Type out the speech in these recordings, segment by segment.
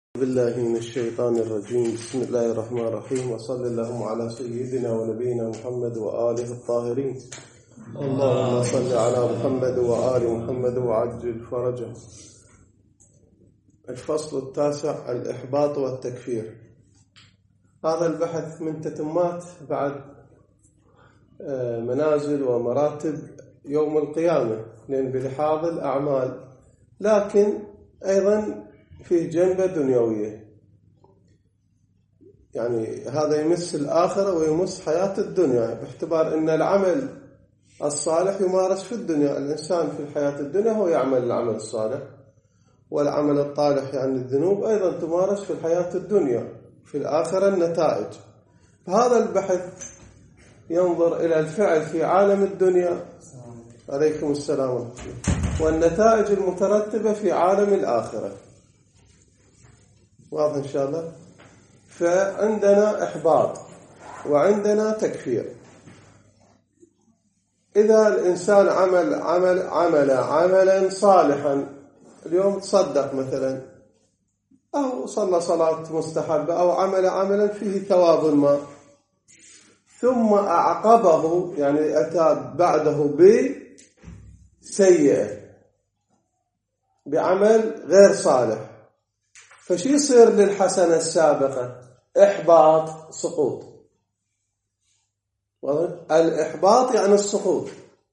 بالله من الشيطان الرجيم. بسم الله الرحمن الرحيم، وصلى اللهم على سيدنا ونبينا محمد وآله الطاهرين. اللهم صل على محمد وآل محمد وعجل فرجه. الفصل التاسع: الإحباط والتكفير. هذا البحث من تتمات بعد منازل ومراتب يوم القيامة، لأن بلحاظ الأعمال، لكن أيضا فيه جنبة دنيوية، يعني هذا يمس الآخرة ويمس حياة الدنيا، باعتبار أن العمل الصالح يمارس في الدنيا. الإنسان في الحياة الدنيا هو يعمل العمل الصالح، والعمل الطالح يعني الذنوب أيضا تمارس في الحياة الدنيا، في الآخرة النتائج. فهذا البحث ينظر إلى الفعل في عالم الدنيا، عليكم السلام ورحمة الله، والنتائج المترتبة في عالم الآخرة. واضح إن شاء الله؟ فعندنا إحباط وعندنا تكفير. إذا الإنسان عملا صالحا، اليوم تصدق مثلا، أو صلى صلاة مستحبة، أو عملا فيه ثواب ما، ثم أعقبه، يعني أتى بعده بسيئة، بعمل غير صالح، فشي يصير للحسنة السابقة؟ إحباط، سقوط. الإحباط يعني السقوط.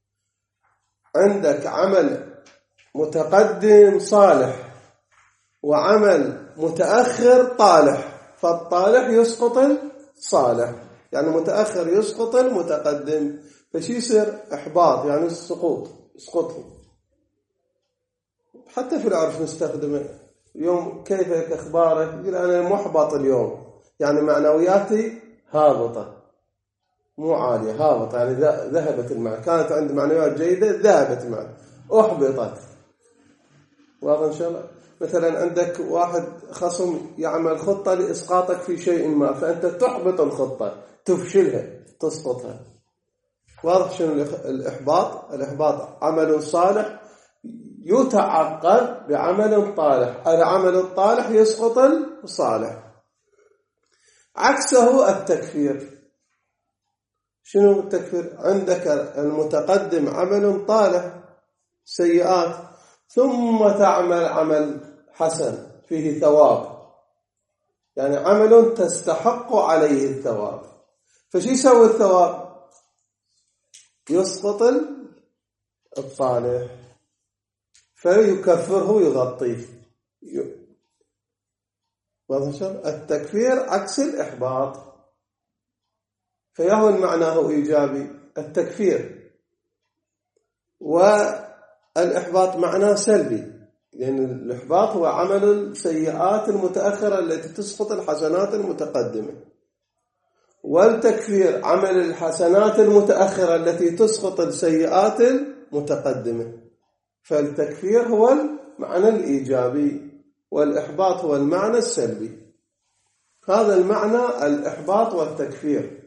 عندك عمل متقدم صالح وعمل متأخر طالح، فالطالح يسقط الصالح، يعني متأخر يسقط المتقدم، فشي يصير إحباط يعني السقوط، يسقطه. حتى في العرف نستخدمه يوم، كيف أخبارك؟ يقول أنا محبط اليوم، يعني معنوياتي هابطة، مو عالية، هابطة، يعني ذهبت المعنى. كانت عندي معنويات جيدة، ذهبت المعنى، أحبطت. واضح إن شاء الله؟ مثلا عندك واحد خصم يعمل خطة لإسقاطك في شيء ما، فأنت تحبط الخطة، تفشلها، تسقطها. واضح شنو الإحباط؟ الإحباط عمل صالح يتعقب بعمل طالح، العمل الطالح يسقط الصالح. عكسه التكفير. شنو التكفير؟ عندك المتقدم عمل طالح، سيئات، ثم تعمل عمل حسن فيه ثواب، يعني عمل تستحق عليه الثواب، فشي يسوي الثواب؟ يسقط الصالح، فيكفره، يغطيه. التكفير عكس الإحباط، فيهو معناه إيجابي التكفير، والإحباط معناه سلبي، لأن الإحباط هو عمل السيئات المتأخرة التي تسقط الحسنات المتقدمة، والتكفير عمل الحسنات المتأخرة التي تسقط السيئات المتقدمة. فالتكفير هو المعنى الإيجابي، والإحباط هو المعنى السلبي. هذا المعنى الإحباط والتكفير.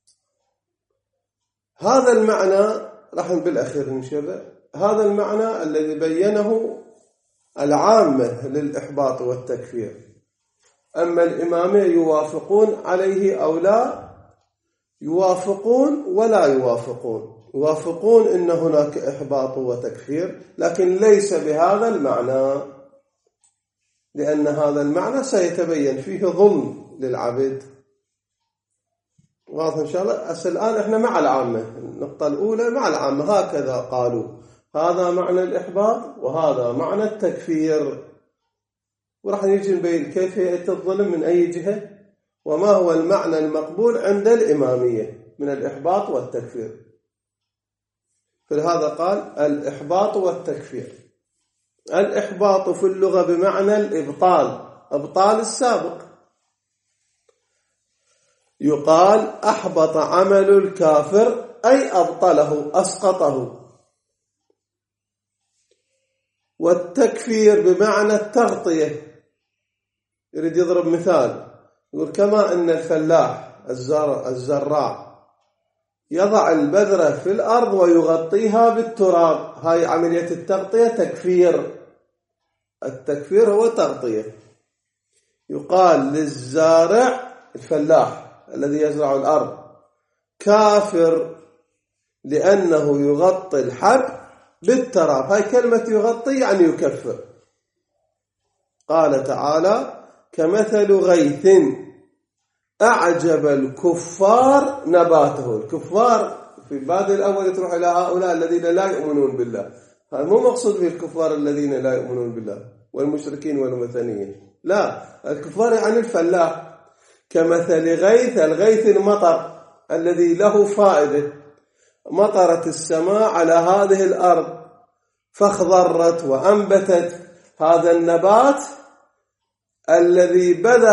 هذا المعنى راح بالأخير نشرح. هذا المعنى الذي بينه العامة للإحباط والتكفير. أما الإمامية يوافقون عليه أو لا؟ يوافقون ولا يوافقون. يوافقون إن هناك إحباط وتكفير، لكن ليس بهذا المعنى، لأن هذا المعنى سيتبين فيه ظلم للعبد. واضح إن شاء الله؟ الآن إحنا مع العامة، النقطة الأولى مع العامة، هكذا قالوا، هذا معنى الإحباط وهذا معنى التكفير، وراح نيجي نبين كيف يأتي الظلم من أي جهة، وما هو المعنى المقبول عند الإمامية من الإحباط والتكفير. فلهذا قال الإحباط والتكفير. الإحباط في اللغة بمعنى الإبطال، إبطال السابق. يقال أحبط عمل الكافر، أي أبطله، أسقطه. والتكفير بمعنى التغطية. يريد يضرب مثال، يقول كما أن الفلاح الزراع يضع البذرة في الأرض ويغطيها بالتراب، هاي عملية التغطية تكفير. التكفير هو تغطية. يقال للزارع الفلاح الذي يزرع الأرض كافر لأنه يغطي الحب بالتراب. هاي كلمة يغطي يعني يكفر. قال تعالى كمثل غيث أعجب الكفار نباته. الكفار في الباب الأول تروح إلى هؤلاء الذين لا يؤمنون بالله. هذا مو مقصود بالكفار الذين لا يؤمنون بالله والمشركين والمثنيين، لا، الكفار يعني الفلاح. كمثل غيث، الغيث المطر الذي له فائدة. مطرت السماء على هذه الأرض فاخضرت وأنبتت هذا النبات الذي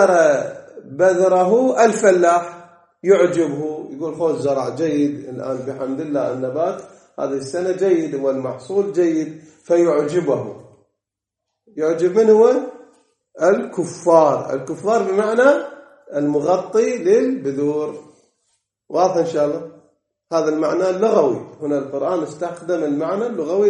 بذره الفلاح يعجبه، يقول خوش زرع جيد الآن بحمد الله، النبات هذه السنة جيد والمحصول جيد، فيعجبه. يعجب من هو؟ الكفار. الكفار بمعنى المغطي للبذور. واضح إن شاء الله؟ هذا المعنى اللغوي. هنا القرآن استخدم المعنى اللغوي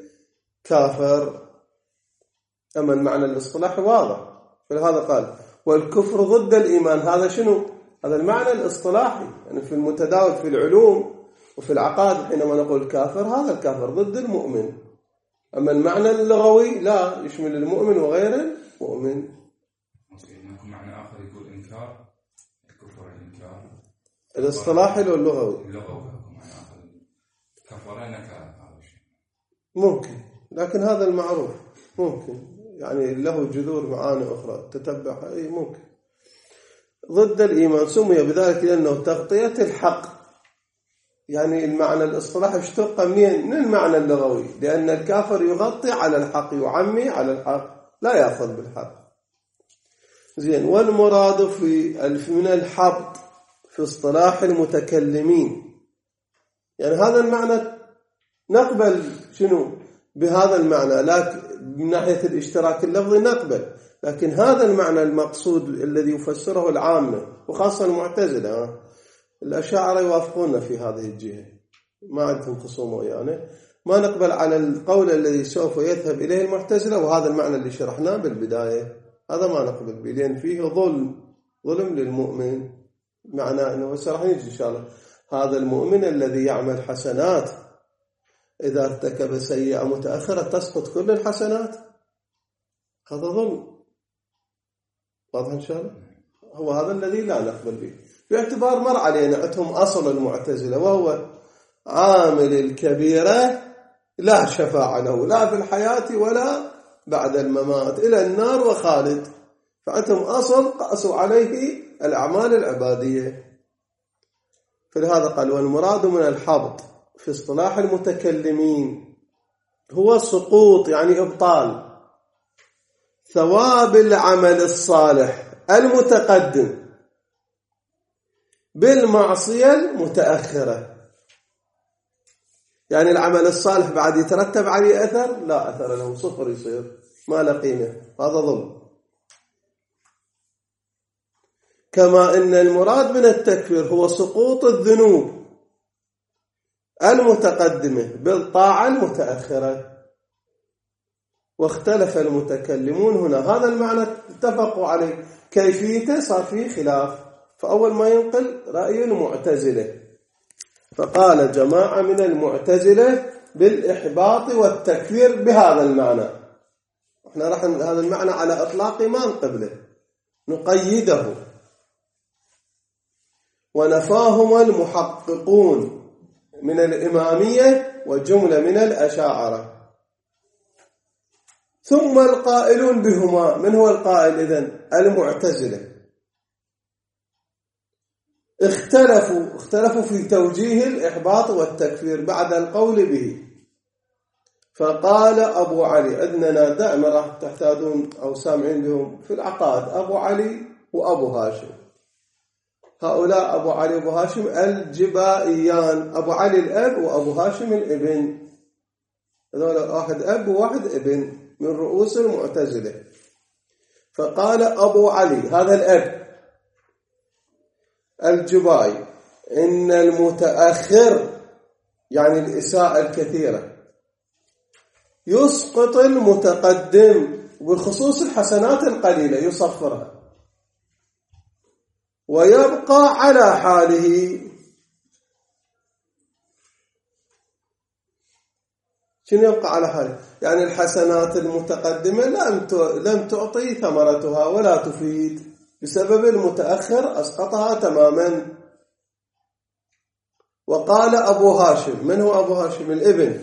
للكافر، أما المعنى الاصطلاحي واضح. فلهذا قال والكفر ضد الإيمان. هذا شنو؟ هذا المعنى الاصطلاحي، يعني في المتداول في العلوم وفي العقائد حينما نقول كافر، هذا الكافر ضد المؤمن. أما المعنى اللغوي لا، يشمل المؤمن وغير المؤمن. معنى آخر يقول إنكار الكفر، الإنكار الاصطلاحي لو اللغوي؟ اللغوي معنى آخر كفر نكار. ممكن، لكن هذا المعروف ممكن يعني له جذور معاني أخرى تتبعها. أي ممكن. ضد الإيمان سمي بذلك لأنه تغطية الحق. يعني المعنى الاصطلاحي اشتق من المعنى اللغوي، لأن الكافر يغطي على الحق، يعمي على الحق، لا يأخذ بالحق. زين. والمراد من الحبط في اصطلاح المتكلمين، يعني هذا المعنى نقبل شنو بهذا المعنى، لكن من ناحية الاشتراك اللفظي نقبل، لكن هذا المعنى المقصود الذي يفسره العامة وخاصة المعتزلة، الأشاعرة يوافقون في هذه الجهة، ما عندهم خصومة يعني. ما نقبل على القول الذي سوف يذهب إليه المعتزلة، وهذا المعنى اللي شرحناه بالبداية، هذا ما نقبل به، لأن فيه ظلم للمؤمن. معنى أنه سرح نجي إن شاء الله. هذا المؤمن الذي يعمل حسنات إذا ارتكب سيئة متأخرة تسقط كل الحسنات، هذا ظلم. واضح إن شاء الله؟ هو هذا الذي لا نقبل به، باعتبار مر علينا عندهم أصل المعتزلة، وهو عامل الكبيرة لا شفاعة له لا في الحياة ولا بعد الممات، إلى النار وخالد. فعندهم أصل قاسوا عليه الأعمال العبادية. فلهذا قال والمراد من الحبط في اصطلاح المتكلمين هو سقوط، يعني إبطال ثواب العمل الصالح المتقدم بالمعصية المتأخرة. يعني العمل الصالح بعد يترتب عليه أثر، لا أثر له، صفر يصير، ما له قيمة، هذا ظلم. كما أن المراد من التكفير هو سقوط الذنوب المتقدمة بالطاعة المتأخرة. واختلف المتكلمون هنا، هذا المعنى اتفقوا عليه، كيفيته صار فيه خلاف. فأول ما ينقل رأي المعتزلة، فقال جماعة من المعتزلة بالإحباط والتكفير بهذا المعنى. احنا راح هذا المعنى على إطلاق ما نقبله، نقيده. ونفاهم المحققون من الإمامية وجملة من الأشاعرة. ثم القائلون بهما، من هو القائل إذن؟ المعتزلة. اختلفوا في توجيه الإحباط والتكفير بعد القول به. فقال أبو علي، أدننا دائما راح تحتاجون أو سامعين بهم في العقائد، أبو علي وأبو هاشم. هؤلاء أبو علي وأبو هاشم الجبائيان، أبو علي الأب وأبو هاشم الابن، هذول واحد أب وواحد ابن من رؤوس المعتزلة. فقال أبو علي هذا الأب الجبائي إن المتأخر، يعني الإساءة الكثيرة، يسقط المتقدم، وبخصوص الحسنات القليلة يصفرها. ويبقى على حاله. شنو يبقى على حاله؟ يعني الحسنات المتقدمة لم تعطي ثمرتها ولا تفيد، بسبب المتأخر أسقطها تماما. وقال أبو هاشم، من هو أبو هاشم؟ الابن.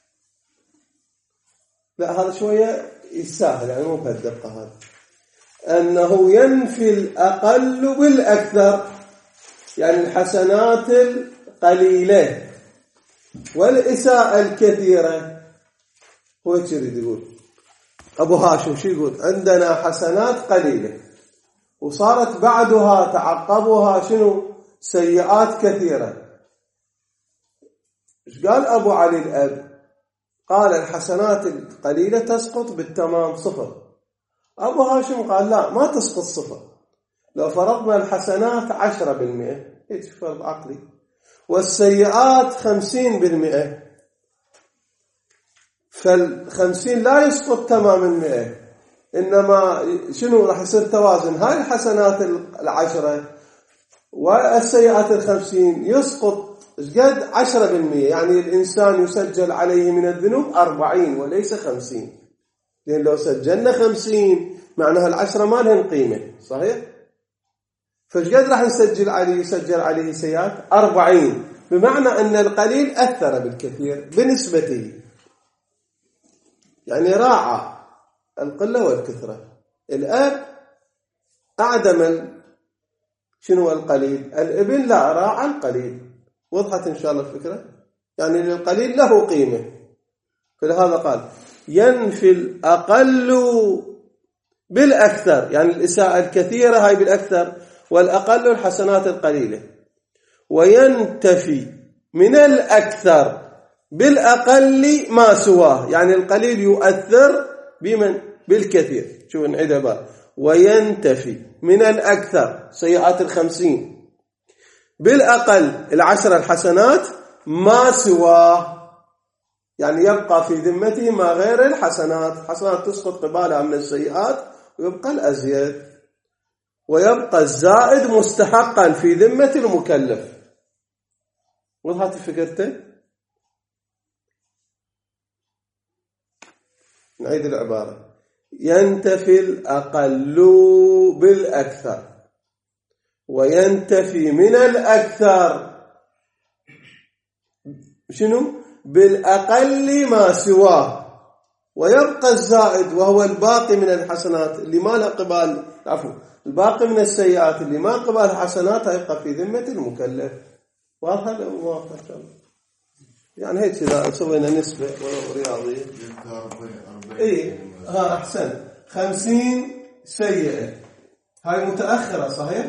لا هذا شوية يسهل، يعني مو بهالدقة هذا. أنه ينفي الأقل بالأكثر، يعني الحسنات القليلة والإساءة الكثيرة. هو يريد يقول أبو هاشم شو يقول؟ عندنا حسنات قليلة وصارت بعدها تعقبها شنو؟ سيئات كثيرة. إيش قال أبو علي الأب؟ قال الحسنات القليلة تسقط بالتمام 0. أبو هاشم قال لا، ما تسقط 0. لو فرضنا الحسنات 10%، هيك فرض عقلي، والسيئات 50%، فال50 لا يسقط تمام 100، إنما شنو راح يصير توازن. هاي الحسنات 10 والسيئات 50 يسقط قد 10%، يعني الإنسان يسجل عليه من الذنوب 40 وليس 50، لأن لو سجلنا 50 معناها 10 ما لهن قيمة، صحيح؟ فايش قد راح يسجل عليه سيئات 40، بمعنى أن القليل أثر بالكثير بنسبته، يعني راعى القلة والكثرة. الأب أعدم شنو القليل، الابن لا، راعى القليل. وضحت إن شاء الله الفكرة؟ يعني للقليل له قيمة، فلهذا قال ينفي الأقل بالأكثر، يعني الإساءة الكثيرة هاي بالأكثر، والأقل الحسنات القليلة. وينتفي من الأكثر بالأقل ما سواه، يعني القليل يؤثر بالكثير. شوف نعيدها بقى، وينتفي من الأكثر سيئات 50 بالأقل 10 الحسنات ما سواه، يعني يبقى في ذمته ما غير الحسنات. حسنات تسقط قبالها من السيئات ويبقى الأزيد، ويبقى الزائد مستحقا في ذمة المكلف. وضحت فكرته؟ نعيد العبارة، ينتفي الأقل بالأكثر، وينتفي من الأكثر شنو؟ بالأقل ما سواه، ويبقى الزائد وهو الباقي من الحسنات اللي ما له قبال، الباقي من السيئات اللي ما قبال حسنات يبقى في ذمة المكلف. واضح ولا مو واضح؟ يعني هيك إذا سوينا نسبة ولو رياضية، إيه ها أحسن، 50 سيئة هاي متأخرة صحيح،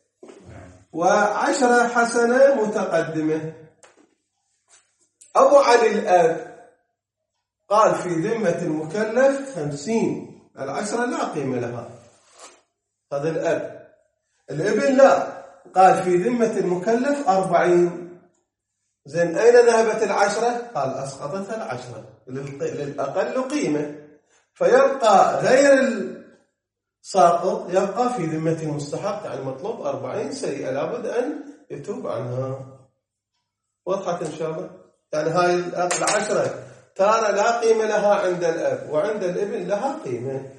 و10 حسنة متقدمة. أبو علي الأب قال في ذمة المكلف 50، 10 لا قيمة لها، هذا الأب. الابن لا، قال في ذمة المكلف 40. زين أين ذهبت 10؟ قال أسقطتها 10، للأقل قيمة، فيبقى غير الساقط يبقى في ذمة المستحق، يعني مطلوب 40 سيئة لابد أن يتوب عنها. وضحت إن شاء الله؟ يعني هاي 10 ترى لا قيمة لها عند الأب، وعند الابن لها قيمة.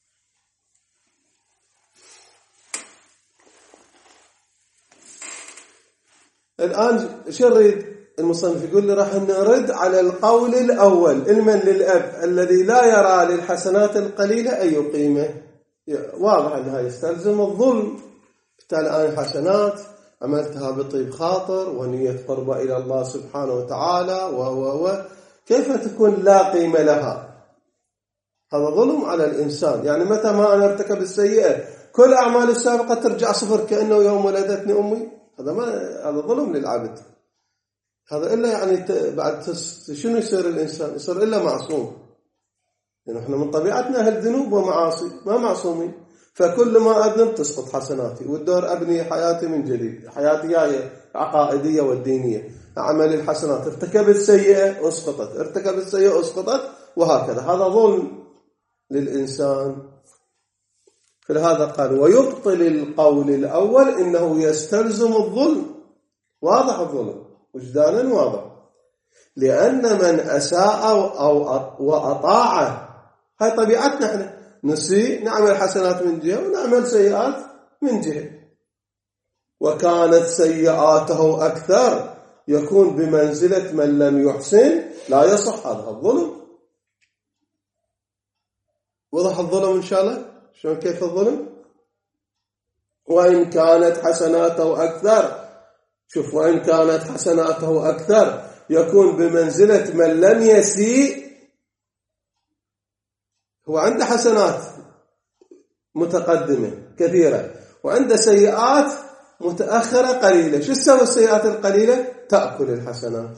الآن شو نريد المصنف؟ يقول لي راح نرد على القول الأول، علما للأب الذي لا يرى للحسنات القليلة أي قيمة. واضح أنها يستلزم الظلم. بالتالي أنا حسنات عملتها بطيب خاطر ونية قربة إلى الله سبحانه وتعالى كيف تكون لا قيمة لها؟ هذا ظلم على الإنسان. يعني متى ما أنا ارتكب السيئة كل أعمال السابقة ترجع 0 كأنه يوم ولدتني أمي، هذا ظلم للعبد. هذا إلا يعني بعد شنو يصير الإنسان؟ يصير إلا معصوم. يعني إحنا من طبيعتنا أهل ذنوب ومعاصي، ما معصومين. فكل ما أذنب تسقط حسناتي، والدور أبني حياتي من جديد، حياتي هي عقائدية والدينية، أعمل الحسنات. ارتكبت سيئة أسقطت، ارتكبت سيئة أسقطت، وهكذا. هذا ظلم للإنسان. فلهذا قال ويبطل القول الأول إنه يستلزم الظلم. واضح الظلم وجدانا واضح، لأن من أساء وأطاع، هاي طبيعتنا احنا، نسيء نعمل حسنات من جهة ونعمل سيئات من جهة، وكانت سيئاته أكثر يكون بمنزلة من لم يحسن، لا يصح هذا الظلم. وضح الظلم إن شاء الله شلون كيف الظلم. وإن كانت حسناته أكثر، شوف، وإن كانت حسناته أكثر يكون بمنزلة من لم يسيء. هو عنده حسنات متقدمة كثيرة وعنده سيئات متأخرة قليلة. شو السبب السيئات القليلة؟ تأكل الحسنات،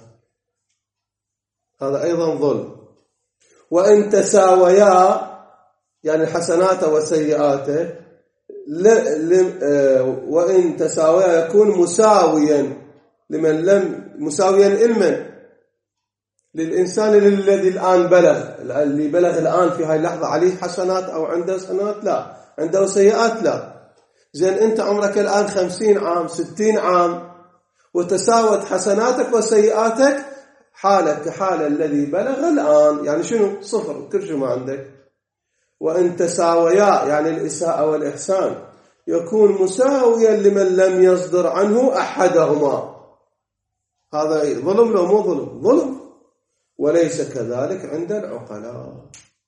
هذا أيضا ظلم. وإن تساويا، يعني حسناته وسيئاته، وإن تساويا يكون مساويا لمن لم، مساويا علما للإنسان الذي الآن بلغ، اللي بلغ الآن في هاي اللحظة عليه حسنات أو عنده حسنات؟ لا. عنده سيئات؟ لا. زين أنت عمرك الآن 50 عام 60 عام وتساوت حسناتك وسيئاتك حالك كحال الذي بلغ الآن، يعني شنو؟ صفر، كل شيء ما عندك. وإن تساويا يعني الإساءة والإحسان يكون مساويا لمن لم يصدر عنه أحدهما. هذا ظلم لو مو ظلم؟ ظلم. وليس كذلك عند العقلاء.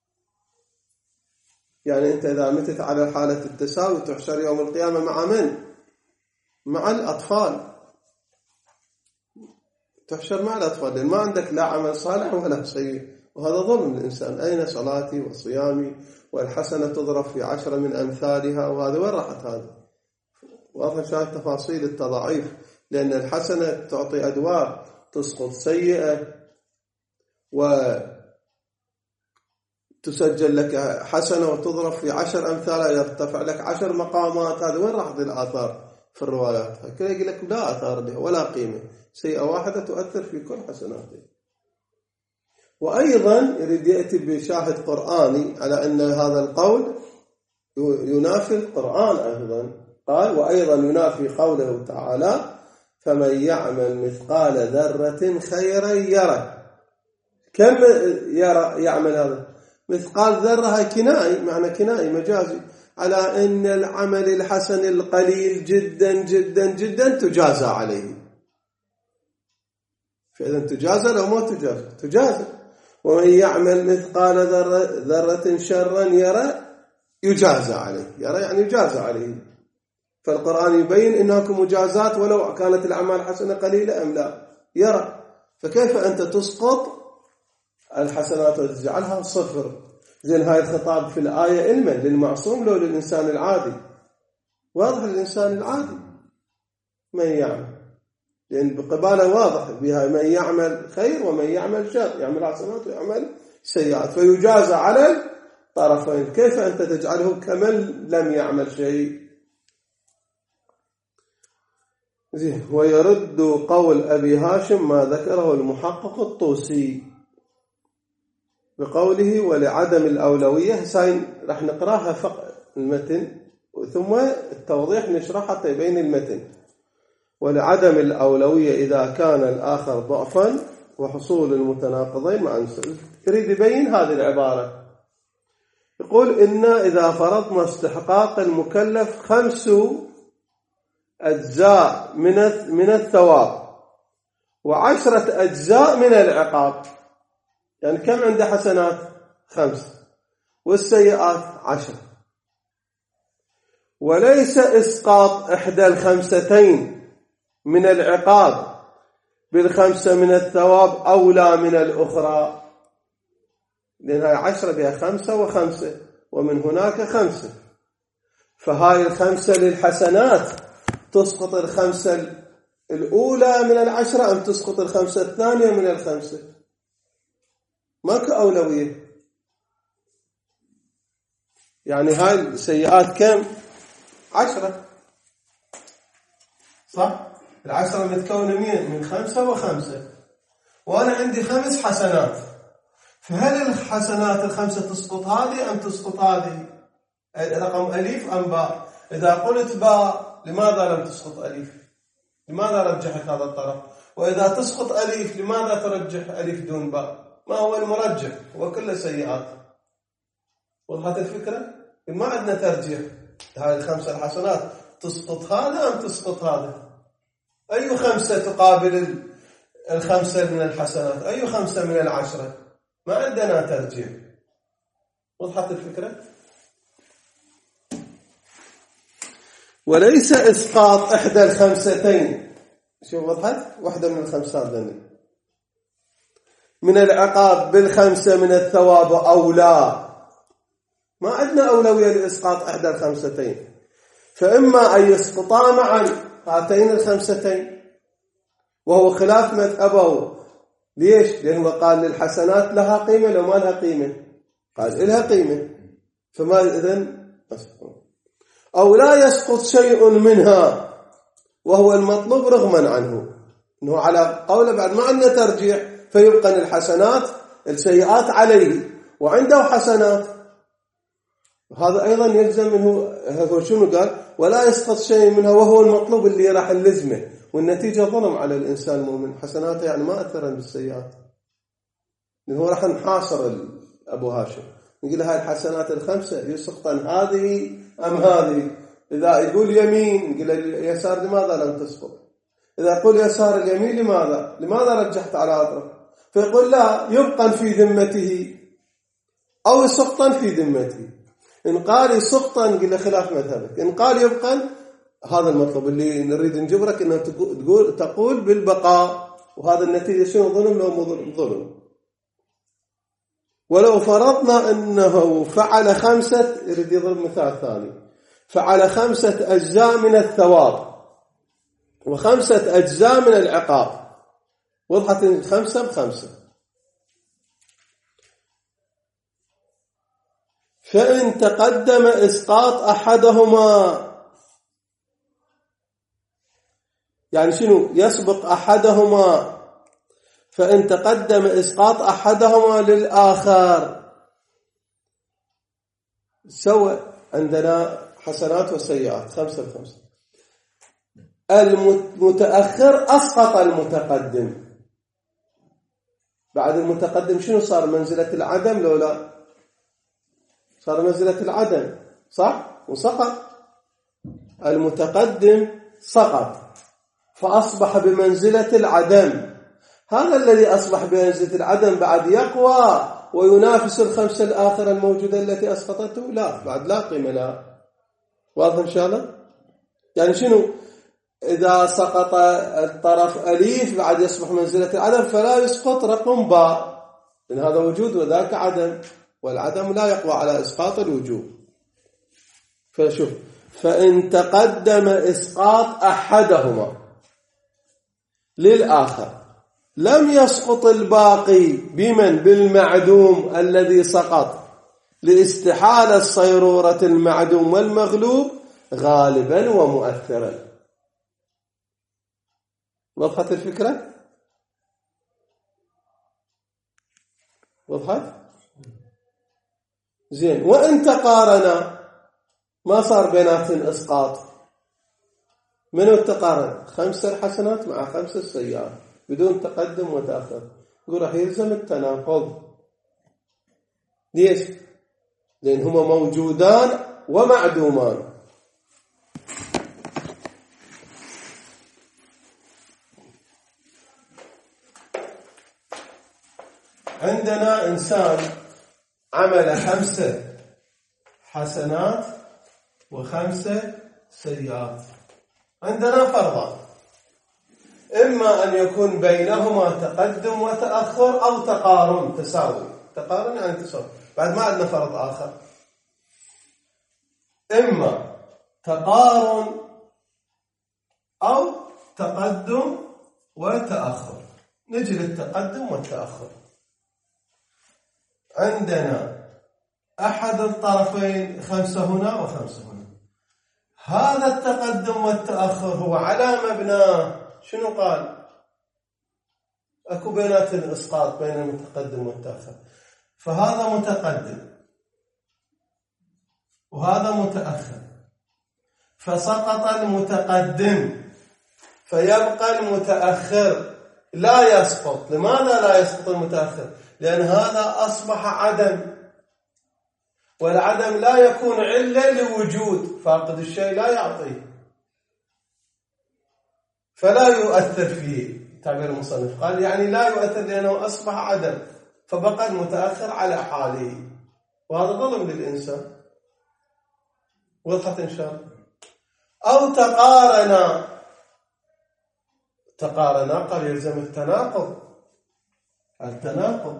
يعني أنت إذا متت على حالة التساوي تحشر يوم القيامة مع من؟ مع الأطفال. تحشر مع الأطفال لأن ما عندك لا عمل صالح ولا سيء، وهذا ظلم الإنسان. أين صلاتي وصيامي؟ والحسنة تضرب في 10 من أمثالها، وهذا وين راحت هذا؟ واضح شاهد تفاصيل التضاعيف، لأن الحسنة تعطي أدوار، تسقط سيئة وتسجل لك حسنة وتضرب في 10 أمثالها، يرتفع لك 10 مقامات. هذا وين راحت الآثار في الروايات؟ كله يقول لك لا آثار لها ولا قيمة، سيئة واحدة تؤثر في كل حسناته. وأيضا يريد يأتي بشاهد قرآني على أن هذا القول ينافي القرآن أيضا. قال وأيضا ينافي قوله تعالى فمن يعمل مثقال ذرة خيرا يره. كم يعمل هذا؟ مثقال ذرة هاي كنائي، معنى كنائي مجازي على أن العمل الحسن القليل جدا جدا جدا تجازى عليه. فإذا تجازى لو ما تجازى؟ تجازى. ومن يعمل مثقال ذرة شرا يرى يجازى عليه. يرى يعني يجازى عليه. فالقرآن يبين إنها مجازات ولو كانت الأعمال حسنة قليلة أم لا. يرى. فكيف أنت تسقط الحسنات وتجعلها صفر؟ زين هاي الخطاب في الآية علما للمعصوم لو للإنسان العادي؟ واضح للإنسان العادي من يعمل، لأن بقبالة واضح بها من يعمل خير ومن يعمل شر، يعمل حسنات ويعمل سيئات، فيجازى على الطرفين. كيف أنت تجعله كمن لم يعمل شيء؟ زين. ويرد قول أبي هاشم ما ذكره المحقق الطوسي بقوله ولعدم الأولوية. ساين راح نقراها فقط المتن ثم التوضيح نشرحها بين المتن. ولعدم الأولوية إذا كان الآخر ضعفا وحصول المتناقضين معا. يريد يبين هذه العبارة. يقول إن إذا فرضنا استحقاق المكلف 5 أجزاء من الثواب و10 أجزاء من العقاب، يعني كم عنده حسنات؟ 5 والسيئات 10، وليس إسقاط إحدى الخمستين من العقاب بال5 من الثواب أولى من الأخرى، لأنها 10 بها 5 و5 ومن هناك 5، فهاي 5 للحسنات تسقط 5 الأولى من 10 أم تسقط 5 الثانية من 5؟ ماكو أولوية. يعني هاي السيئات كم؟ 10 صح؟ 10 متكونة من 5 و5، وأنا عندي 5 حسنات، فهل الحسنات 5 تسقط هذه أم تسقط هذه؟ رقم أليف أم باء؟ إذا قلت باء لماذا لم تسقط أليف؟ لماذا رجحت هذا الطرف؟ وإذا تسقط أليف لماذا ترجح أليف دون باء؟ ما هو المرجح؟ هو كله سيئات. وضحت الفكرة؟ ما عندنا ترجيح. هذه الخمسة الحسنات تسقط هذا أم تسقط هذا؟ أي خمسة تقابل الخمسة من الحسنات؟ أي خمسة من العشرة؟ ما عندنا ترجيح. وضحت الفكرة؟ وليس إسقاط إحدى الخمستين. شوف وضحت؟ واحدة من الخمسات ذنب من العقاب بالخمسة من الثواب أولى. ما عندنا أولوية لإسقاط إحدى الخمستين، فإما أن يسقطا معا هاتين الخمستين، وهو خلاف مذهبه. ليش؟ لأنه قال للحسنات لها قيمة لو ما لها قيمة، قال لها قيمة، فما إذن أو لا يسقط شيء منها وهو المطلوب رغما عنه. إنه على قوله بعد ما عندنا ترجيح، فيبقى الحسنات السيئات عليه وعنده حسنات. هذا أيضا يلزم منه. هو شنو قال؟ ولا يسقط شيء منها وهو المطلوب اللي راح نلزمه، والنتيجة ظلم على الإنسان المؤمن. حسناته يعني ما أثرا بالسيئات، لأنه راح نحاصر أبو هاشم نقول هاي الحسنات الخمسة يسقطن هذه أم هذه؟ إذا يقول يمين نقول اليسار لماذا لم تسقط؟ إذا يقول يسار اليمين لماذا رجحت على أطرف؟ فيقول لا، يبقى في ذمته أو يسقطا في ذمته. إن قال يسقطا نقول خلاف مذهبك، إن قال يبقى هذا المطلوب اللي نريد نجبرك إنه تقول بالبقاء. وهذا النتيجة شنو؟ ظلم لو ظلم. ولو فرضنا أنه فعل خمسة، يريد يضرب مثال ثاني، فعل 5 أجزاء من الثواب و5 أجزاء من العقاب. وضحت 5 ب5. فإن تقدم إسقاط أحدهما، يعني شنو؟ يسبق أحدهما. فإن تقدم إسقاط أحدهما للآخر سوى. عندنا حسنات وسيئات 5 ب5. المتأخر أسقط المتقدم. بعد المتقدم شنو صار؟ منزلة العدم لو لا؟ صار منزلة العدم، صح؟ وسقط. المتقدم سقط فأصبح بمنزلة العدم. هذا الذي أصبح بمنزلة العدم بعد يقوى وينافس ال5 الآخرة الموجودة التي أسقطته؟ لا، بعد لا قيمة لها. واضح إن شاء الله؟ يعني شنو؟ إذا سقط الطرف أليف بعد يصبح منزلة العدم فلا يسقط رقم باء، لأن هذا وجود وذاك عدم، والعدم لا يقوى على إسقاط الوجود. فشوف، فإن تقدم إسقاط أحدهما للآخر لم يسقط الباقي بمن؟ بالمعدوم الذي سقط، لاستحالة صيرورة المعدوم والمغلوب غالبا ومؤثرا. وضحت الفكرة؟ وضحت؟ زين. وإن تقارنا ما صار بيناتهم إسقاط، منو التقارن؟ 5 الحسنات مع 5 السيئات بدون تقدم وتأخر، يقول راح يلزم التناقض. ليش؟ لأن هما موجودان ومعدومان. عندنا إنسان عمل 5 حسنات و5 سيئات. عندنا فرضان، إما أن يكون بينهما تقدم وتأخر أو تقارن تساوي. تقارن يعني تساوي. بعد ما عندنا فرض آخر، إما تقارن أو تقدم وتأخر. نجي للتقدم والتأخر. عندنا أحد الطرفين 5 هنا و5 هنا. هذا التقدم والتأخر هو على مبناه شنو قال؟ أكو بينات الإسقاط بين المتقدم والتأخر، فهذا متقدم وهذا متأخر، فسقط المتقدم فيبقى المتأخر لا يسقط. لماذا لا يسقط المتأخر؟ لأن هذا أصبح عدم، والعدم لا يكون علة لوجود، فاقد الشيء لا يعطيه، فلا يؤثر فيه. تعبير المصنف قال يعني لا يؤثر لأنه أصبح عدم، فبقى المتأخر على حاله، وهذا ظلم للإنسان. وضحت إن شاء الله. أو تقارنا قال يلزم التناقض.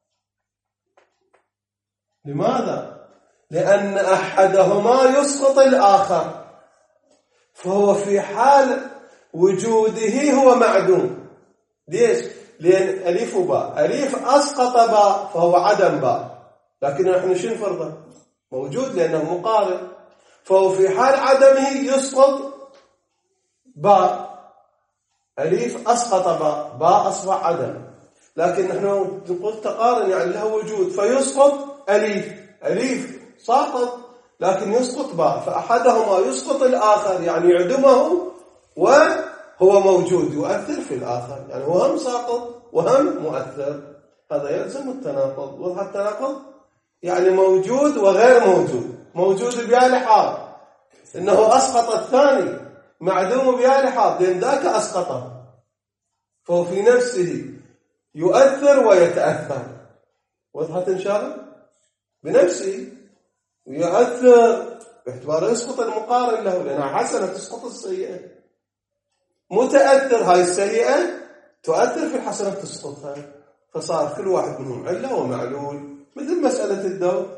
لماذا؟ لأن أحدهما يسقط الآخر، فهو في حال وجوده هو معدوم. ليش؟ لأن ألف وباء، ألف أسقط باء فهو عدم باء، لكن نحن شو نفرضه؟ موجود لأنه مقارن، فهو في حال عدمه يسقط باء، ألف أسقط باء، باء أصبح عدم. لكن نحن نقول تقارن يعني له وجود، فيسقط ألف ساقط لكن يسقط باء، فأحدهما يسقط الآخر يعني يعدمه وهو موجود يؤثر في الآخر، يعني هو هم ساقط وهم مؤثر. هذا يلزم التناقض. وضح التناقض؟ يعني موجود وغير موجود. موجود بيال حال إنه أسقط الثاني، معدوم بيال حال لأن ذاك أسقطه، فهو في نفسه يؤثر ويتأثر. وضحت إن شاء الله؟ بنفسه ويؤثر باعتباره يسقط المقارن له، لأنها حسنة تسقط السيئة. متأثر هاي السيئة تؤثر في الحسنة تسقطها، فصار كل واحد منهم علة ومعلول. مثل مسألة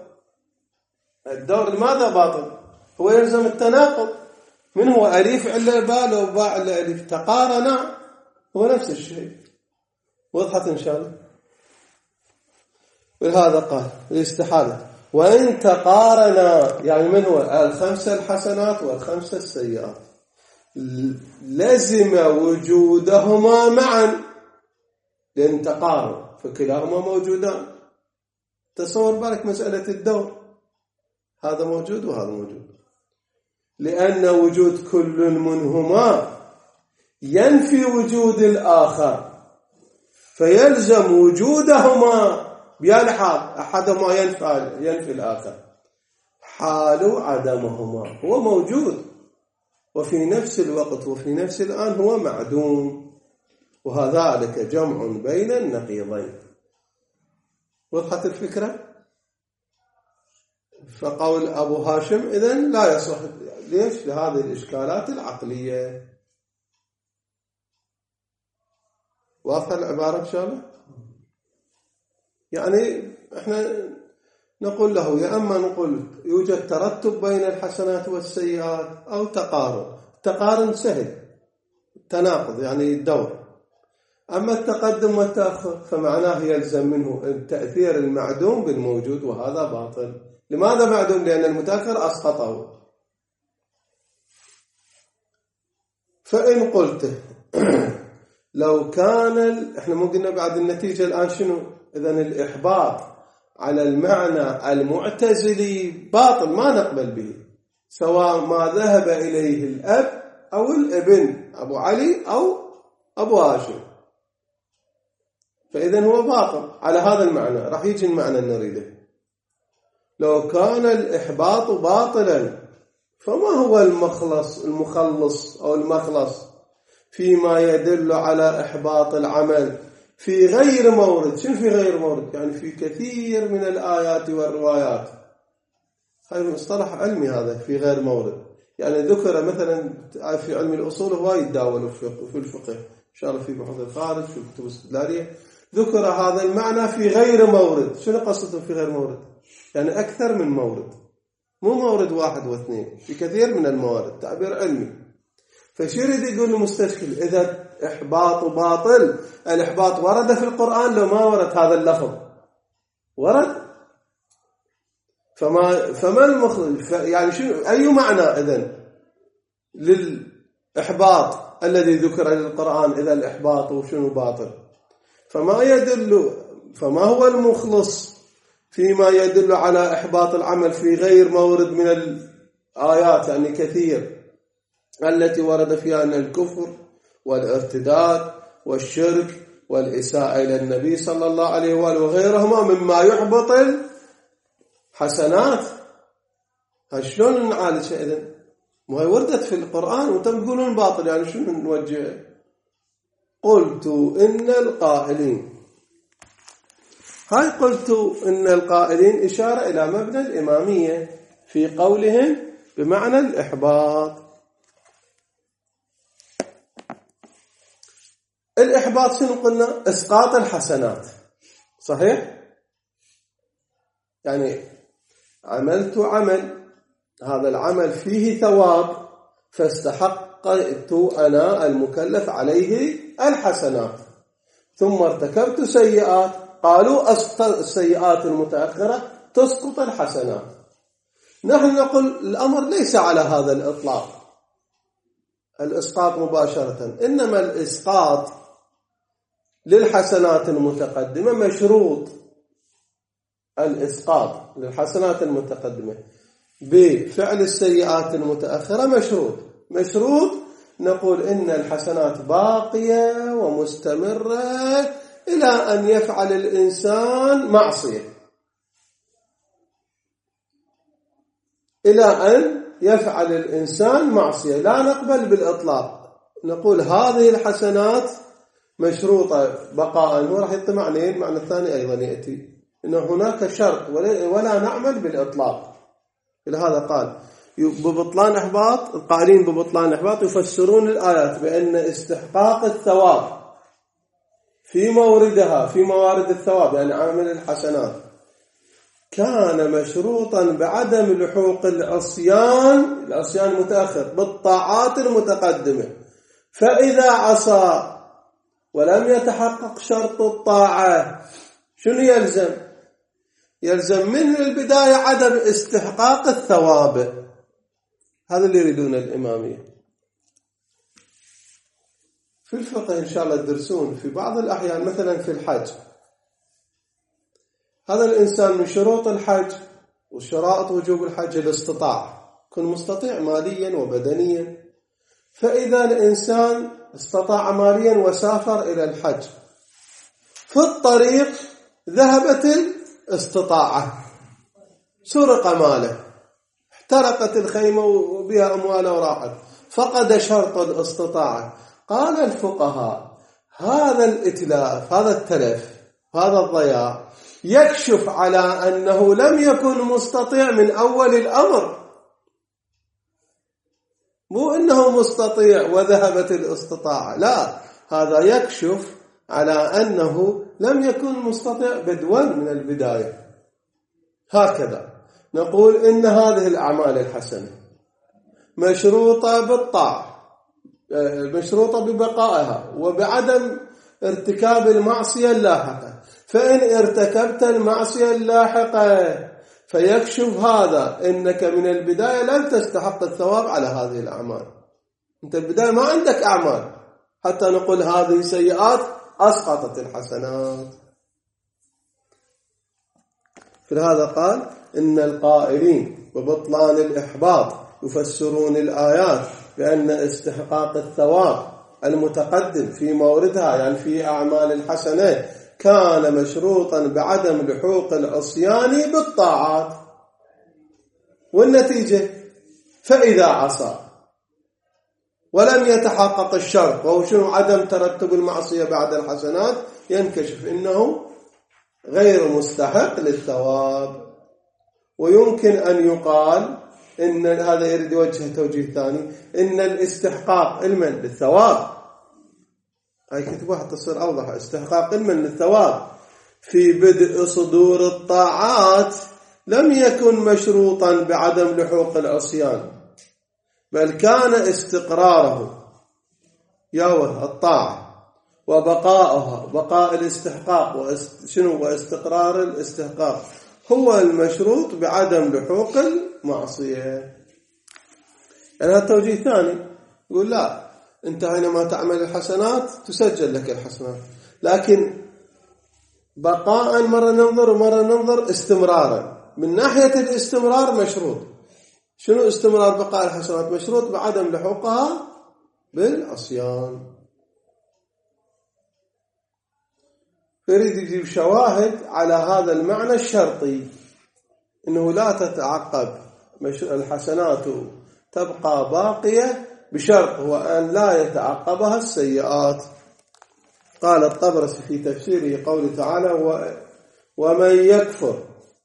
الدور لماذا باطل؟ هو يلزم التناقض. من هو أليف علة باء وباء علة أليف، تقارنا هو نفس الشيء. وضحت إن شاء الله. ولهذا قال الاستحالة وإن تقارنا، يعني من هو الخمسة الحسنات والخمسة السيئات، لزم وجودهما معا، لأن تقارن فكلاهما موجودان. تصور بالك مسألة الدور، هذا موجود وهذا موجود، لأن وجود كل منهما ينفي وجود الآخر، فيلزم وجودهما بيالحال أحدهما ينفي الآخر، حال عدمهما هو موجود وفي نفس الوقت وفي نفس الآن هو معدوم، وهذلك جمع بين النقيضين. وضحت الفكرة؟ فقول أبو هاشم إذن لا يصح. ليش؟ لهذه الإشكالات العقلية. واضحة العبارة إن شاء الله؟ يعني إحنا نقول له يا أما نقول يوجد ترتب بين الحسنات والسيئات أو تقارن. التقارن سهل، تناقض يعني الدور. أما التقدم والتأخر فمعناه يلزم منه التأثير المعدوم بالموجود، وهذا باطل. لماذا معدوم؟ لأن المتأخر أسقطه. فإن قلت لو كان إحنا مو قلنا بعد النتيجة الآن شنو؟ إذن الإحباط على المعنى المعتزلي باطل، ما نقبل به، سواء ما ذهب إليه الأب أو الابن، أبو علي أو أبو هاشم، فإذن هو باطل على هذا المعنى. راح يجي المعنى نريده. لو كان الإحباط باطلا فما هو المخلص أو المخلص فيما يدل على إحباط العمل في غير مورد؟ شنو في غير مورد؟ يعني في كثير من الآيات والروايات. هذا مصطلح علمي، هذا في غير مورد. يعني ذكر مثلا في علم الأصول هو يتداول في الفقه إن شاء الله في بحوث الخارج في الكتب الاستدلالية، ذكر هذا المعنى في غير مورد. شنو قصته في غير مورد؟ يعني أكثر من مورد، مو مورد واحد واثنين، في كثير من الموارد. تعبير علمي. فشو يريد يقول المستشكل؟ إذا إحباط باطل، الإحباط ورد في القرآن لو ما ورد هذا اللفظ؟ ورد. فما المخرج؟ يعني شنو أي معنى إذن للإحباط الذي ذكر للقرآن إذا الإحباط وشنو باطل؟ فما يدل، فما هو المخلص فيما يدل على إحباط العمل في غير مورد من الآيات يعني كثير التي ورد فيها أن الكفر والارتداد والشرك والإساءة إلى النبي صلى الله عليه وآله وغيرهما مما يحبط الحسنات. شلون نعالج شيء إذن؟ ما هي وردت في القرآن وتم تقولون باطل، يعني شنو نوجه؟ قلت إن القائلين، هاي قلت إن القائلين إشارة إلى مبنى الإمامية في قولهم بمعنى الإحباط. الإحباط شنو قلنا؟ إسقاط الحسنات، صحيح؟ يعني عملت عمل، هذا العمل فيه ثواب فاستحقت أنا المكلف عليه الحسنات، ثم ارتكبت سيئات، قالوا السيئات المتأخرة تسقط الحسنات. نحن نقول الأمر ليس على هذا الإطلاق الإسقاط مباشرة، إنما الإسقاط للحسنات المتقدمة مشروط، الإسقاط للحسنات المتقدمة بفعل السيئات المتأخرة مشروط نقول إن الحسنات باقية ومستمرة إلى أن يفعل الإنسان معصية، لا نقبل بالإطلاق، نقول هذه الحسنات مشروطة بقاء، وراح يطلع معنيين، المعنى الثاني أيضا يأتي إن هناك شرط ولا نعمل بالإطلاق. لهذا قال ببطلان إحباط، القائلين ببطلان إحباط يفسرون الآيات بأن استحقاق الثواب في موردها، في موارد الثواب يعني عمل الحسنات، كان مشروطا بعدم لحوق العصيان المتأخر بالطاعات المتقدمة. فإذا عصى ولم يتحقق شرط الطاعة شنو يلزم من البداية عدم استحقاق الثواب. هذا اللي يريدون الإمامية. في الفقه إن شاء الله تدرسون في بعض الأحيان، مثلا في الحج، هذا الإنسان من شروط الحج وشرائط وجوب الحج الاستطاعة، يكون مستطيع ماليا وبدنيا. فإذا الإنسان استطاع ماليا وسافر إلى الحج، في الطريق ذهبت الاستطاعة، سرق ماله، احترقت الخيمة وبها أمواله وراحت، فقد شرط الاستطاعة. قال الفقهاء هذا الإتلاف، هذا التلف، هذا الضياع يكشف على أنه لم يكن مستطيع من أول الأمر، مو أنه مستطيع وذهبت الاستطاعة، لا، هذا يكشف على أنه لم يكن مستطيع بدوا من البداية. هكذا نقول إن هذه الأعمال الحسنة مشروطة بالطاعة، مشروطة ببقائها وبعدم ارتكاب المعصية اللاحقة. فإن ارتكبت المعصية اللاحقة فيكشف هذا إنك من البداية لم تستحق الثواب على هذه الأعمال. أنت البداية ما عندك أعمال حتى نقول هذه سيئات أسقطت الحسنات. فلهذا قال إن القائلين ببطلان الإحباط يفسرون الآيات بأن استحقاق الثواب المتقدم في موردها يعني في أعمال الحسنات كان مشروطا بعدم لحوق العصيان بالطاعات، والنتيجة فإذا عصى ولم يتحقق الشرط، وهو شنو؟ عدم ترتب المعصية بعد الحسنات، ينكشف إنه غير مستحق للثواب. ويمكن أن يقال إن هذا يريد وجه توجيه ثاني، إن الاستحقاق علما للثواب، هاي كتبوها تصير أوضح، استحقاق علما للثواب في بدء صدور الطاعات لم يكن مشروطا بعدم لحوق العصيان، بل كان استقراره يوه الطاعة وبقاؤها، بقاء الاستحقاق واستقرار الاستحقاق هو المشروط بعدم لحوق المعصية. يعني هذا توجيه ثاني يقول لا، أنت حينما تعمل الحسنات تسجل لك الحسنات، لكن بقاء مرة ننظر ومرة ننظر استمرارا. من ناحية الاستمرار مشروط. شنو استمرار بقاء الحسنات؟ مشروط بعدم لحوقها بالعصيان. يريد يجيب شواهد على هذا المعنى الشرطي، إنه لا تتعقب الحسنات تبقى باقية، بشرط هو أن لا يتعقبها السيئات. قال الطبرسي في تفسيره قوله تعالى: ومن يكفر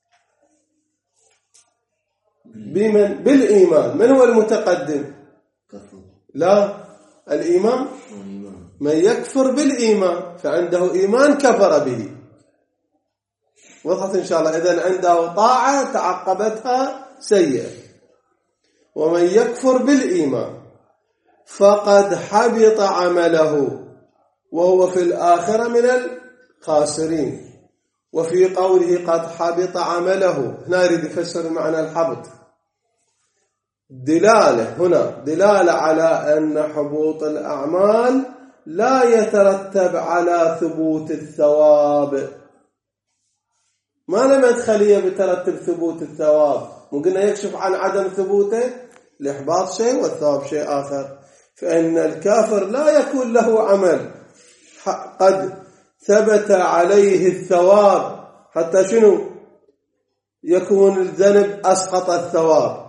بالإيمان. من هو المتقدم؟ لا، الإيمان. من يكفر بالإيمان فعنده إيمان كفر به. وضحت إن شاء الله. إذن عنده طاعة تعقبتها سيئة. ومن يكفر بالإيمان فقد حبط عمله وهو في الآخرة من الخاسرين. وفي قوله قد حبط عمله هنا يريد يفسر معنى الحبط. دلالة هنا دلالة على أن حبوط الأعمال لا يترتب على ثبوت الثواب. ما له مدخلية بترتب ثبوت الثواب. ممكن يكشف عن عدم ثبوته، الإحباط شيء والثواب شيء آخر. فإن الكافر لا يكون له عمل قد ثبت عليه الثواب حتى شنو يكون الذنب أسقط الثواب،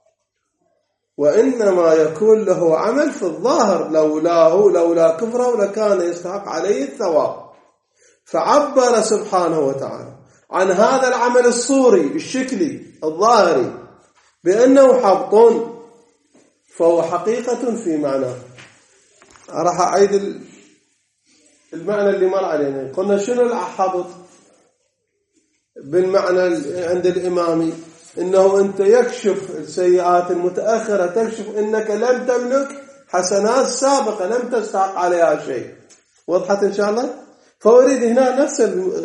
وإنما يكون له عمل في الظاهر. لولا كفره لكان يستحق عليه الثواب. فعبر سبحانه وتعالى عن هذا العمل الصوري الشكلي الظاهري بأنه حبط، فهو حقيقة في معناه. راح أعيد المعنى اللي مر علينا. قلنا شنو الحبط بالمعنى عند الإمامي؟ إنه أنت يكشف السيئات المتأخرة، تكشف إنك لم تملك حسنات سابقة لم تستحق عليها شيء. وضحت إن شاء الله. فأريد هنا نفس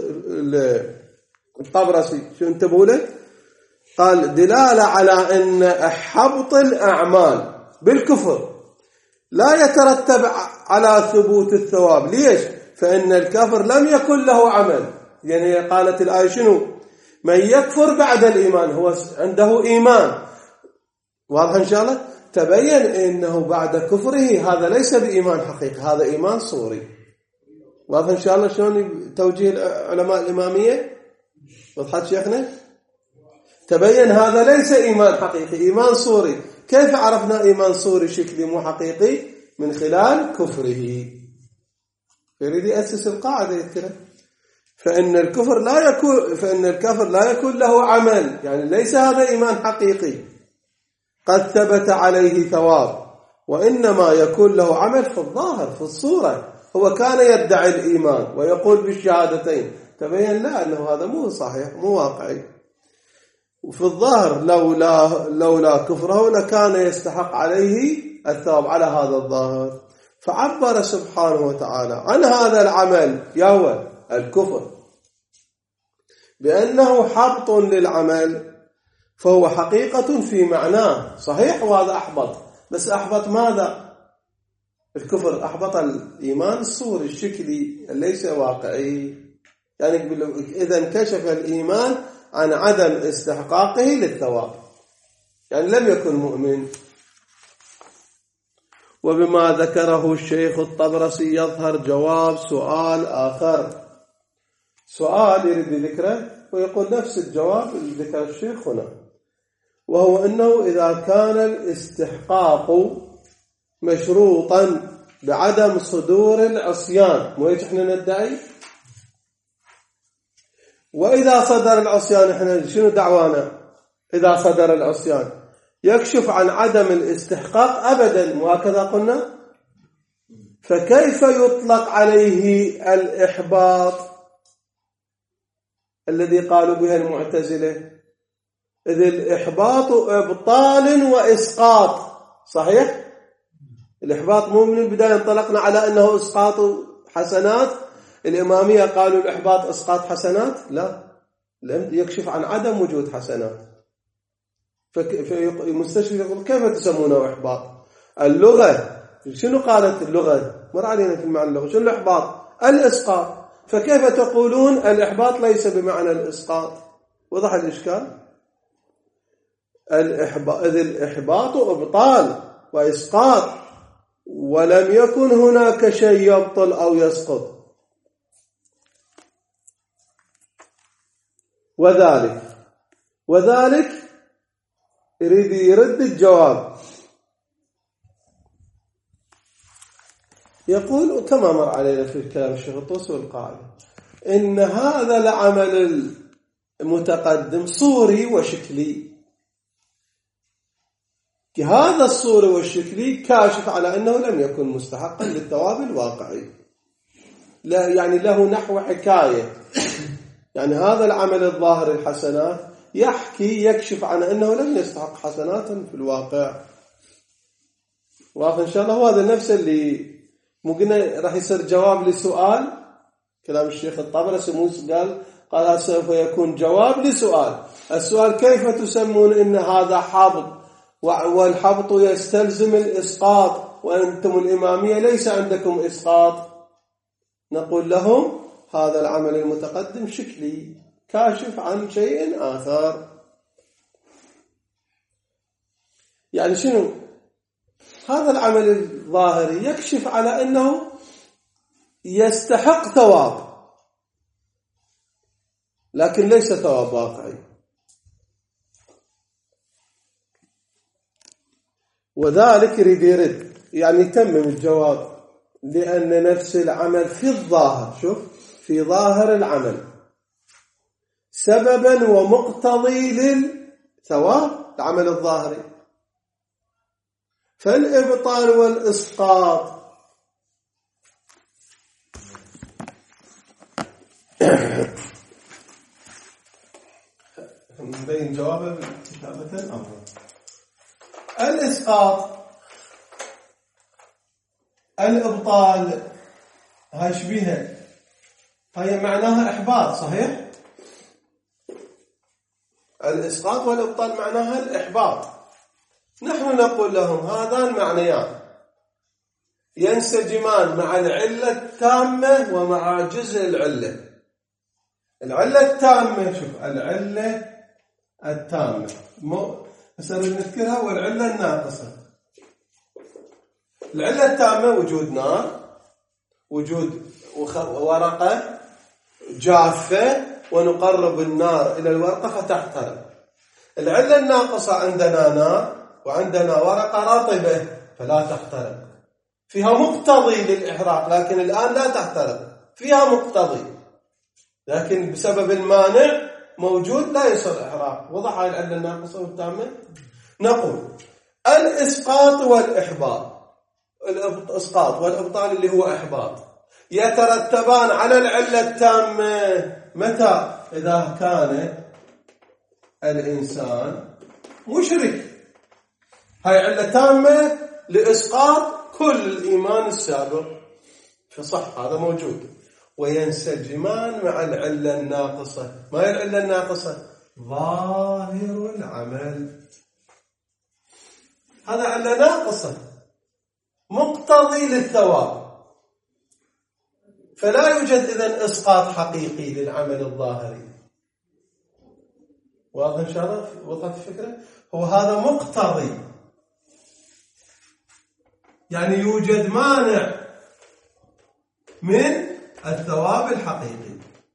الطبرسي شو انتبهوا له، قال دلالة على أن حبط الأعمال بالكفر لا يترتب على ثبوت الثواب. ليش؟ فإن الكافر لم يكن له عمل. يعني قالت الآية شنو؟ من يكفر بعد الإيمان، هو عنده إيمان. واضح إن شاء الله. تبين إنه بعد كفره هذا ليس بإيمان حقيقي، هذا إيمان صوري. واضح إن شاء الله شلون توجيه علماء الإمامية؟ وضحت شيخنا؟ تبين هذا ليس إيمان حقيقي، إيمان صوري. كيف عرفنا إيمان صوري شكلي مو حقيقي؟ من خلال كفره. يريد يأسس القاعدة يذكرها. فإن الكفر لا يكون له عمل، يعني ليس هذا إيمان حقيقي قد ثبت عليه ثواب، وإنما يكون له عمل في الظاهر في الصورة. هو كان يدعي الإيمان ويقول بالشهادتين، تبين لا أنه هذا مو صحيح مو واقعي. وفي الظاهر لولا كفره لكان يستحق عليه الثواب على هذا الظاهر. فعبر سبحانه وتعالى عن هذا العمل يهوى الكفر بأنه حبط للعمل، فهو حقيقة في معناه. صحيح وهذا أحبط، بس أحبط ماذا؟ الكفر أحبط الإيمان الصوري الشكلي ليس واقعي. يعني إذا انكشف الإيمان عن عدم استحقاقه للثواب، يعني لم يكن مؤمن. وبما ذكره الشيخ الطبرسي يظهر جواب سؤال آخر. سؤال يريد ذكره ويقول نفس الجواب اللي ذكر الشيخ هنا، وهو أنه إذا كان الاستحقاق مشروطا بعدم صدور العصيان، مو هيك احنا ندعي؟ وإذا صدر العصيان احنا شنو دعوانا؟ إذا صدر العصيان يكشف عن عدم الاستحقاق أبدا، مو هكذا قلنا؟ فكيف يطلق عليه الإحباط الذي قالوا به المعتزلة؟ إذ الإحباط إبطال وإسقاط. صحيح؟ الإحباط مو من البداية انطلقنا على أنه إسقاط حسنات. الإمامية قالوا الإحباط إسقاط حسنات، لا، يكشف عن عدم وجود حسنات. فالمستشرق يقول كيف تسمونه إحباط؟ اللغة شنو قالت اللغة؟ مر علينا في المعنى اللغة شنو الإحباط؟ الإسقاط. فكيف تقولون الإحباط ليس بمعنى الإسقاط؟ وضح الإشكال. إذ الإحباط إبطال وإسقاط، ولم يكن هناك شيء يبطل أو يسقط. وذلك يرد الجواب، يقول كما مر علينا في الكلام الشيخ الطوسي والقاعدة إن هذا العمل المتقدم صوري وشكلي. هذا الصوري والشكلي كاشف على أنه لم يكن مستحقا للثواب الواقعي، لا يعني له نحو حكاية. يعني هذا العمل الظاهر الحسنات يكشف عن أنه لم يستحق حسنات في الواقع. واضح إن شاء الله. وهذا نفس اللي ممكن راح يصير جواب لسؤال كلام الشيخ الطبرسي. موسى قال سوف يكون جواب لسؤال. السؤال كيف تسمون إن هذا حبط والحبط يستلزم الإسقاط وأنتم الإمامية ليس عندكم إسقاط؟ نقول لهم هذا العمل المتقدم شكلي كاشف عن شيء آخر. يعني شنو؟ هذا العمل الظاهري يكشف على أنه يستحق ثواب، لكن ليس ثواب واقعي. وذلك يرد يعني يتمم الجواب، لأن نفس العمل في الظاهر، شوف، في ظاهر العمل سببا ومقتضي للثواب العمل الظاهري. فالإبطال والإسقاط نبين جوابه بالكتابة الأمر. الإسقاط، الإبطال، هاي شبيهة، هاي معناها إحباط، صحيح؟ الإسقاط والإبطال معناها الإحباط. نحن نقول لهم هذان معنيان ينسجمان مع العلة التامة ومع جزء العلة. العلة التامة، شوف، العلة التامة هسه نذكرها، والعلة الناقصة. العلة التامة وجود نار، وجود ورقة جافة، ونقرب النار إلى الورقة فتحترق. العلة الناقصة عندنا نار وعندنا ورقة رطبة فلا تحترق، فيها مقتضي للإحراق، لكن الآن لا تحترق، فيها مقتضي، لكن بسبب المانع موجود لا يصير إحراق. وضح هاي العلة الناقصة والتامة. نقول الإسقاط والإحباط، الإسقاط والإبطال اللي هو إحباط، يترتبان على العلة التامة. متى؟ إذا كان الإنسان مشرك. هاي علة تامة لإسقاط كل الإيمان السابق، فصح هذا موجود. وينسجمان مع العلة الناقصة. ما هي العلة الناقصة؟ ظاهر العمل. هذا علة ناقصة مقتضي للثواب، فلا يوجد إذن إسقاط حقيقي للعمل الظاهري. واضح إن شاء الله؟ وضحت الفكرة؟ هو هذا مقتضي، يعني يوجد مانع من الثواب الحقيقي.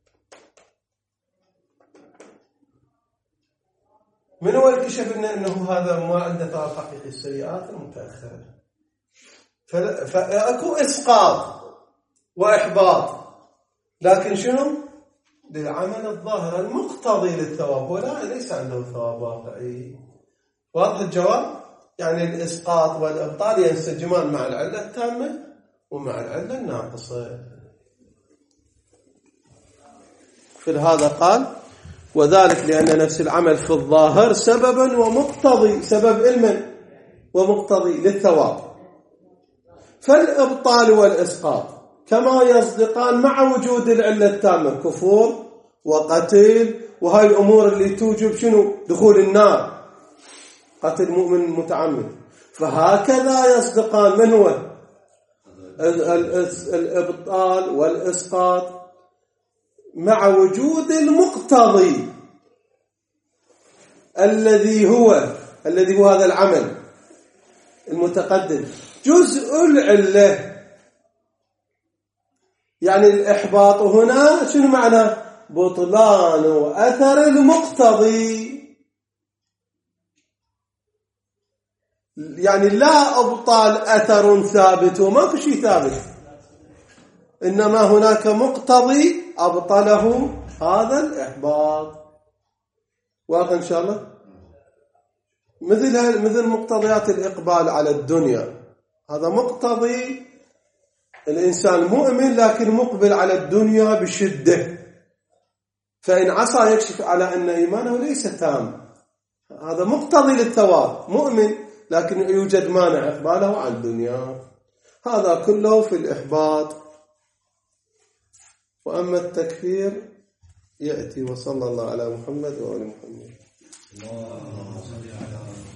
من هو الكشف أنه هذا ما عنده ثواب حقيقي؟ السيئات المتأخرة. فأكو إسقاط وإحباط، لكن شنو؟ للعمل الظاهر المقتضي للثواب، ولا ليس عنده ثواب واقعي. واضح الجواب؟ يعني الإسقاط والإبطال ينسجمان مع العلة التامة ومع العلة الناقصة. في هذا قال وذلك لأن نفس العمل في الظاهر سببا ومقتضي، سبب علما ومقتضي للثواب. فالإبطال والإسقاط كما يصدقان مع وجود العلة التامة، كفور وقتل وهاي الأمور اللي توجب شنو؟ دخول النار، قتل مؤمن متعمد. فهكذا يصدقان. من هو الإبطال والإسقاط؟ مع وجود المقتضي الذي هو هذا العمل المتقدم جزء العلة. يعني الإحباط هنا شنو معنى؟ بطلان أثر المقتضي. يعني لا أبطال أثر ثابت، وما في شيء ثابت، إنما هناك مقتضي أبطله هذا الإحباط. واضح إن شاء الله؟ مثل مقتضيات الإقبال على الدنيا، هذا مقتضي الإنسان مؤمن لكن مقبل على الدنيا بشدة، فإن عصى يكشف على أن إيمانه ليس تام، هذا مقتضي للثواب، مؤمن لكن يوجد مانع إقباله على الدنيا. هذا كله في الإحباط. وأما التكفير يأتي. وصلى الله على محمد وآل محمد. اللهم صل على